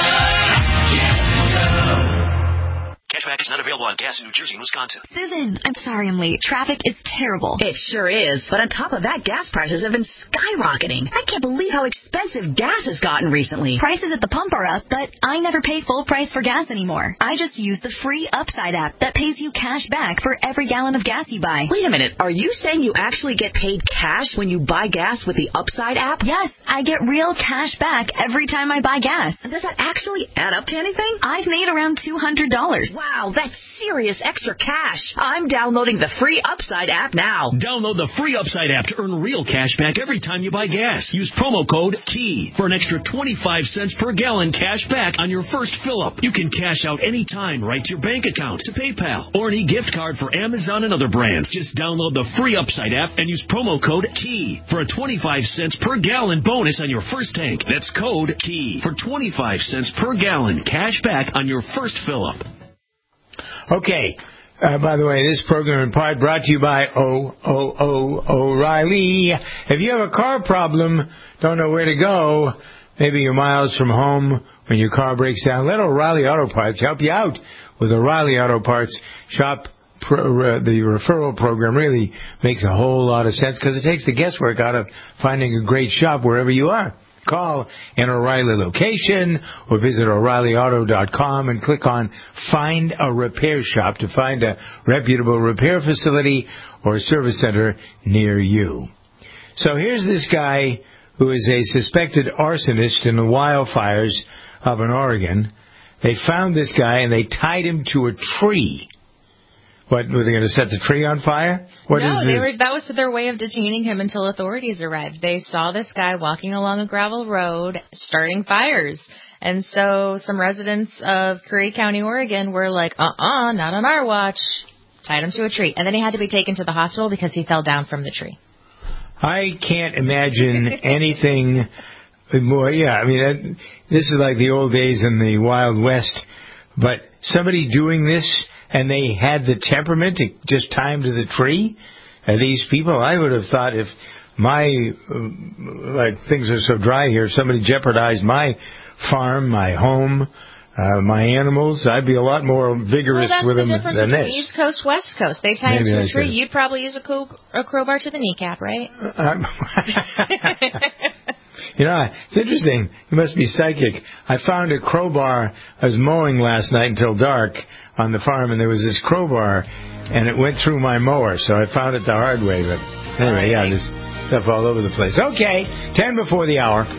Cashback is not available on gas in New Jersey and Wisconsin. Susan, I'm sorry I'm late. Traffic is terrible. It sure is. But on top of that, gas prices have been skyrocketing. I can't believe how expensive gas has gotten recently. Prices at the pump are up, but I never pay full price for gas anymore. I just use the free Upside app that pays you cash back for every gallon of gas you buy. Wait a minute. Are you saying you actually get paid cash when you buy gas with the Upside app? Yes, I get real cash back every time I buy gas. And does that actually add up to anything? I've made around two hundred dollars. Wow, that's serious extra cash. I'm downloading the free Upside app now. Download the free Upside app to earn real cash back every time you buy gas. Use promo code KEY for an extra twenty-five cents per gallon cash back on your first fill-up. You can cash out anytime right to your bank account, to PayPal, or an e-gift card for Amazon and other brands. Just download the free Upside app and use promo code KEY for a twenty-five cents per gallon bonus on your first tank. That's code KEY for twenty-five cents per gallon cash back on your first fill-up. Okay. Uh, by the way, this program in part brought to you by O O O O'Reilly. If you have a car problem, don't know where to go, maybe you're miles from home when your car breaks down, let O'Reilly Auto Parts help you out. With O'Reilly Auto Parts shop, pro, uh, the referral program really makes a whole lot of sense because it takes the guesswork out of finding a great shop wherever you are. Call an O'Reilly location or visit O'Reilly Auto dot com and click on Find a Repair Shop to find a reputable repair facility or service center near you. So here's this guy who is a suspected arsonist in the wildfires of in Oregon. They found this guy and they tied him to a tree. What, were they going to set the tree on fire? What no, is they this? were, that was their way of detaining him until authorities arrived. They saw this guy walking along a gravel road, starting fires. And so some residents of Curry County, Oregon were like, uh-uh, not on our watch. Tied him to a tree. And then he had to be taken to the hospital because he fell down from the tree. I can't imagine anything more. Yeah, I mean, that, this is like the old days in the Wild West. But somebody doing this, and they had the temperament to just tie him to the tree? Uh, these people, I would have thought if my, uh, like, things are so dry here, if somebody jeopardized my farm, my home, uh, my animals, I'd be a lot more vigorous well, with them the than between this. East Coast, West Coast. They tie Maybe him to I a tree. should. You'd probably use a, co- a crowbar to the kneecap, right? Uh, You know, it's interesting. You must be psychic. I found a crowbar. I was mowing last night until dark on the farm, and there was this crowbar, and it went through my mower, so I found it the hard way. But anyway, yeah, there's stuff all over the place. Okay, ten before the hour.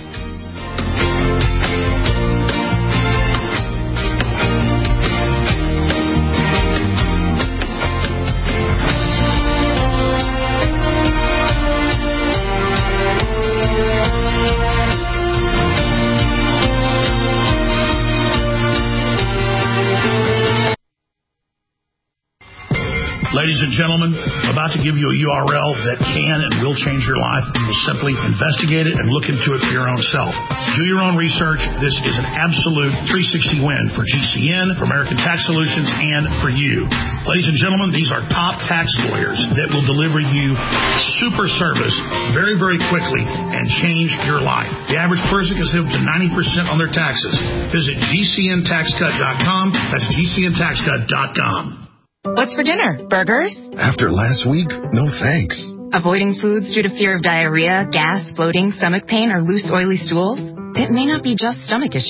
Ladies and gentlemen, I'm about to give you a U R L that can and will change your life. You will simply investigate it and look into it for your own self. Do your own research. This is an absolute three sixty win for G C N, for American Tax Solutions, and for you. Ladies and gentlemen, these are top tax lawyers that will deliver you super service very, very quickly and change your life. The average person can save up to ninety percent on their taxes. Visit G C N tax cut dot com. That's G C N tax cut dot com. What's for dinner? Burgers? After last week, no thanks. Avoiding foods due to fear of diarrhea, gas, bloating, stomach pain, or loose, oily stools? It may not be just stomach issues.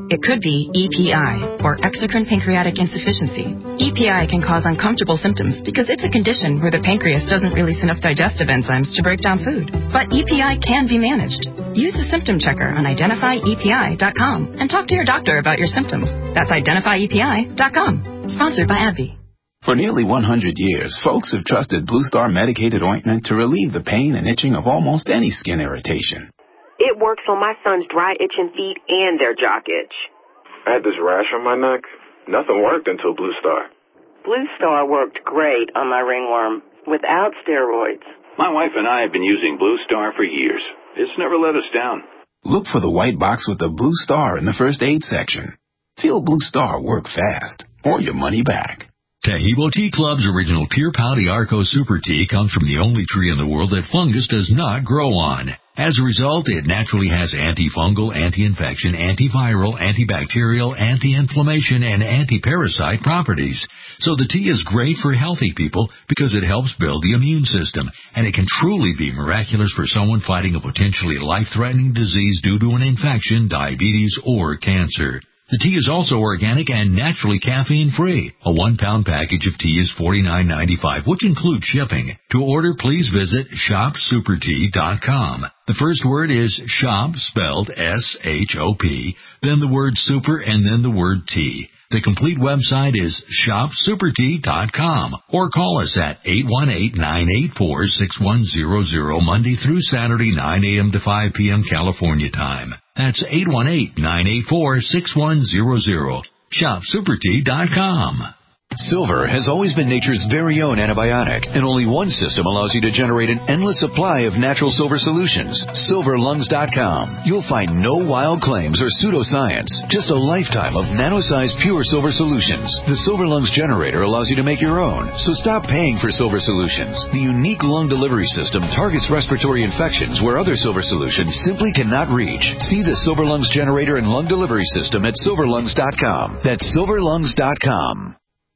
It could be E P I, or exocrine pancreatic insufficiency. E P I can cause uncomfortable symptoms because it's a condition where the pancreas doesn't release enough digestive enzymes to break down food. But E P I can be managed. Use the symptom checker on identify E P I dot com and talk to your doctor about your symptoms. That's identify E P I dot com. Sponsored by AbbVie. For nearly one hundred years, folks have trusted Blue Star medicated ointment to relieve the pain and itching of almost any skin irritation. It works on my son's dry, itching feet and their jock itch. I had this rash on my neck. Nothing worked until Blue Star. Blue Star worked great on my ringworm without steroids. My wife and I have been using Blue Star for years. It's never let us down. Look for the white box with the Blue Star in the first aid section. Feel Blue Star work fast, or your money back. Tahibo Tea Club's original Pure Pau Arco Super Tea comes from the only tree in the world that fungus does not grow on. As a result, it naturally has antifungal, anti-infection, antiviral, antibacterial, anti-inflammation, and anti-parasite properties. So the tea is great for healthy people because it helps build the immune system, and it can truly be miraculous for someone fighting a potentially life-threatening disease due to an infection, diabetes, or cancer. The tea is also organic and naturally caffeine-free. A one-pound package of tea is forty-nine ninety-five, which includes shipping. To order, please visit shop super tea dot com. The first word is shop, spelled S H O P, then the word super, and then the word tea. The complete website is shop super tea dot com, or call us at eight one eight, nine eight four, six one zero zero Monday through Saturday, nine a.m. to five p.m. California time. That's eight one eight, nine eight four, six one zero zero. shop super tea dot com. Silver has always been nature's very own antibiotic, and only one system allows you to generate an endless supply of natural silver solutions. silver lungs dot com. You'll find no wild claims or pseudoscience, just a lifetime of nano-sized pure silver solutions. The Silver Lungs generator allows you to make your own, so stop paying for silver solutions. The unique lung delivery system targets respiratory infections where other silver solutions simply cannot reach. See the Silver Lungs generator and lung delivery system at silver lungs dot com. That's silver lungs dot com.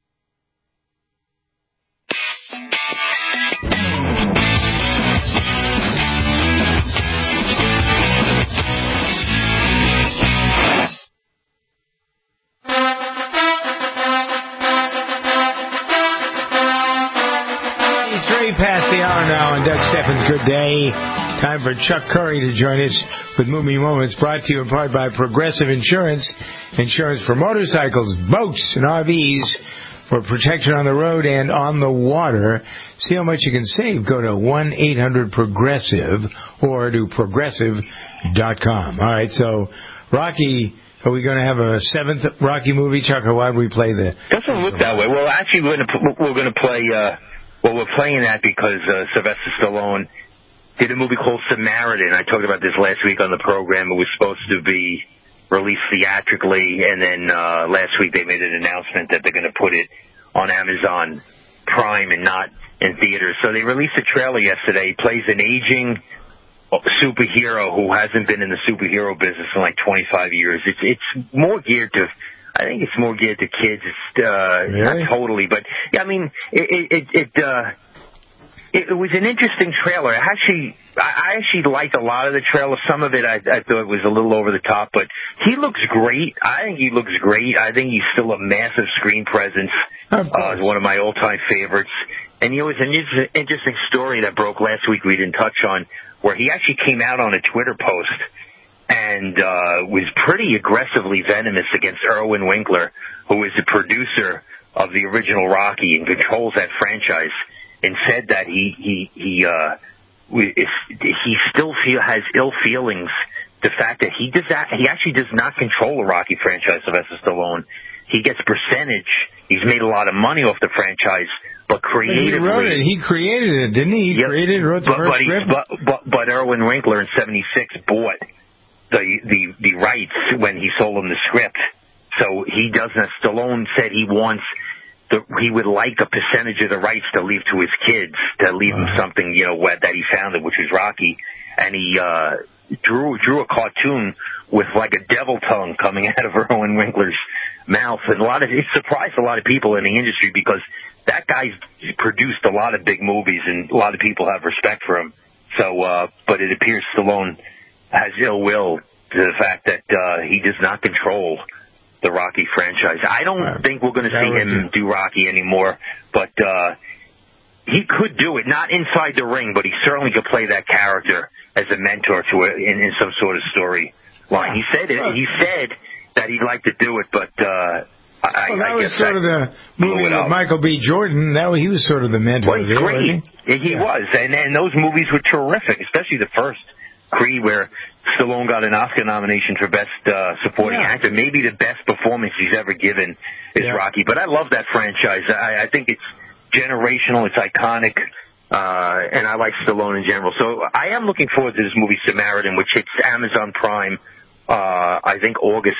Past the hour now on Doug Steffens' Good Day. Time for Chuck Curry to join us with Movie Moments, brought to you in part by Progressive Insurance. Insurance for motorcycles, boats, and R Vs for protection on the road and on the water. See how much you can save. Go to one eight hundred progressive or to progressive dot com. All right, so Rocky... Are we going to have a seventh Rocky movie, Chuck, or why would we play the... Doesn't look that way. Well, actually, we're going to, we're going to play... Uh Well, we're playing that because uh, Sylvester Stallone did a movie called Samaritan. I talked about this last week on the program. It was supposed to be released theatrically, and then uh, last week they made an announcement that they're going to put it on Amazon Prime and not in theaters. So they released a trailer yesterday. He plays an aging superhero who hasn't been in the superhero business in like twenty-five years. It's it's more geared to... I think it's more geared to kids. It's uh, really? Not totally, but yeah, I mean, it it it, uh, it it was an interesting trailer. I actually, I actually liked a lot of the trailer. Some of it I, I thought was a little over the top, but he looks great. I think he looks great. I think he's still a massive screen presence. Of uh, one of my all-time favorites. And you know, it was an interesting story that broke last week we didn't touch on, where he actually came out on a Twitter post and uh was pretty aggressively venomous against Irwin Winkler, who is the producer of the original Rocky and controls that franchise, and said that he he he uh is, he still feel has ill feelings. The fact that he does that, he actually does not control the Rocky franchise, Sylvester Stallone. He gets percentage. He's made a lot of money off the franchise, but creatively, he wrote it. He created it, didn't he? He yep, created it, wrote the but, first but, he, script. but but but Irwin Winkler in seventy-six bought the the the rights when he sold him the script. So he doesn't. Stallone said he wants the, he would like a percentage of the rights to leave to his kids, to leave uh-huh. him something, you know, that he founded, which was Rocky, and he uh drew drew a cartoon with like a devil tongue coming out of Irwin Winkler's mouth, and a lot of it surprised a lot of people in the industry because that guy's produced a lot of big movies and a lot of people have respect for him. So, uh, but it appears Stallone has ill will to the fact that uh, he does not control the Rocky franchise. I don't right. think we're going to see him do Rocky anymore, but uh, he could do it, not inside the ring, but he certainly could play that character as a mentor to it in, in some sort of story line. He said it. He said that he'd like to do it, but uh, I, well, that I was guess sort of the movie with Michael B. Jordan. That was, he was sort of the mentor. Well, he's there, great. He, he yeah. was, and and those movies were terrific, especially the first Creed, where Stallone got an Oscar nomination for Best uh, Supporting yeah. Actor. Maybe the best performance he's ever given is yeah. Rocky. But I love that franchise. I, I think it's generational. It's iconic. Uh, and I like Stallone in general. So I am looking forward to this movie, Samaritan, which hits Amazon Prime, uh, I think August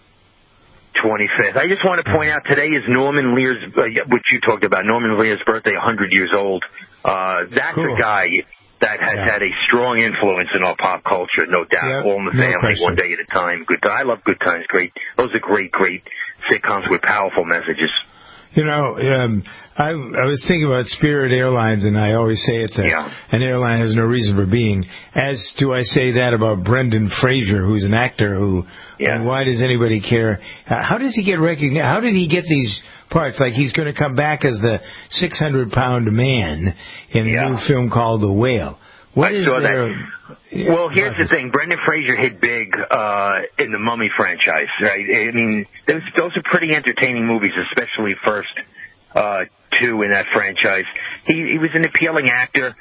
twenty-fifth. I just want to point out today is Norman Lear's, uh, which you talked about, Norman Lear's birthday, one hundred years old. Uh, that's cool. a guy that has yeah. had a strong influence in our pop culture, no doubt. Yep. All in the Family, no One Day at a Time. Good. I love Good Times. Great. Those are great, great sitcoms with powerful messages. You know, um, I, I was thinking about Spirit Airlines, and I always say it's a, yeah. an airline has no reason for being. As do I say that about Brendan Fraser, who's an actor who, yeah. why does anybody care? How does he get recognized? How did he get these parts? Like he's going to come back as the six hundred pound man in a yeah. new film called The Whale. What I is saw there? That. Well, here's the thing. Brendan Fraser hit big uh, in the Mummy franchise, right? I mean, those, those are pretty entertaining movies, especially first uh, two in that franchise. He, he was an appealing actor.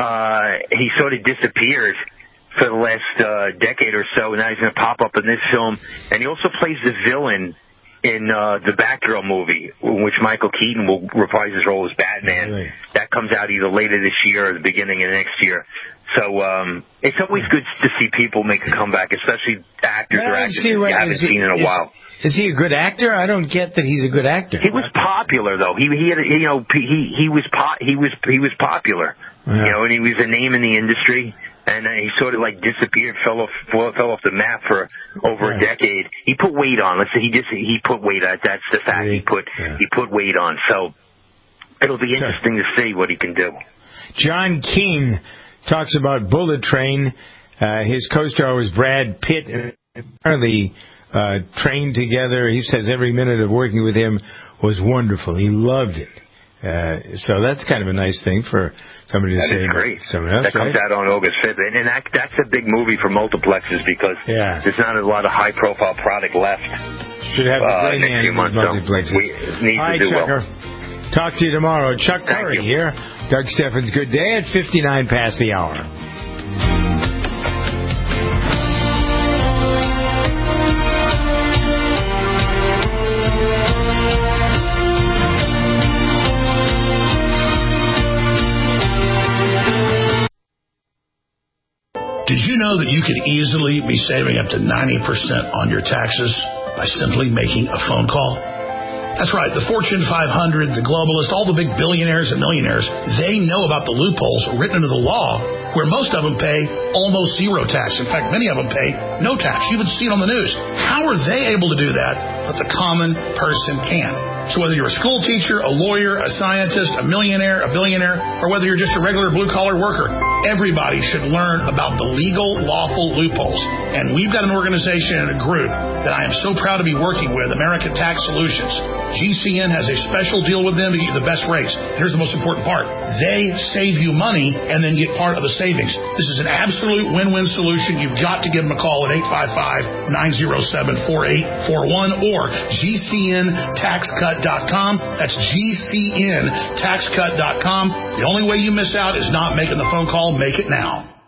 Uh, he sort of disappeared for the last uh, decade or so, and now he's going to pop up in this film. And he also plays the villain in uh, the Batgirl movie, in which Michael Keaton will reprise his role as Batman. Really? That comes out either later this year or the beginning of next year. So um, it's always good to see people make a comeback, especially actors or actors you haven't seen in a is, while. Is he a good actor? I don't get that he's a good actor. He was popular, though. He he had a, you know he he was po- he was he was popular, yeah. you know, and he was a name in the industry. And uh, he sort of like disappeared, fell off, fell off the map for over yeah. a decade. He put weight on. Let's say he just he put weight on. That's the fact. He put yeah. he put weight on. So it'll be interesting sure. to see what he can do. John King talks about Bullet Train. Uh, his co-star was Brad Pitt. Apparently uh, trained together. He says every minute of working with him was wonderful. He loved it. Uh, so that's kind of a nice thing for somebody to that say. That is great. Else, that comes right? out on August fifth. And, and that, that's a big movie for multiplexes because yeah. there's not a lot of high-profile product left. Should have uh, a great next few months. multiplexes. So we need All to right, do Chucker. well. Talk to you tomorrow. Chuck Thank Curry you. here. Doug Steffens, good day at fifty-nine past the hour. Did you know that you could easily be saving up to ninety percent on your taxes by simply making a phone call? That's right. The Fortune five hundred, the globalists, all the big billionaires and millionaires, they know about the loopholes written into the law where most of them pay almost zero tax. In fact, many of them pay no tax. You would see it on the news. How are they able to do that, but the common person can? So whether you're a school teacher, a lawyer, a scientist, a millionaire, a billionaire, or whether you're just a regular blue-collar worker, everybody should learn about the legal, lawful loopholes. And we've got an organization and a group that I am so proud to be working with, American Tax Solutions. G C N has a special deal with them to get you the best rates. Here's the most important part. They save you money and then get part of the savings. This is an absolute win-win solution. You've got to give them a call at eight five five, nine oh seven, four eight four one or G C N tax cut dot com. That's G C N tax cut dot com. The only way you miss out is not making the phone call. Make it now.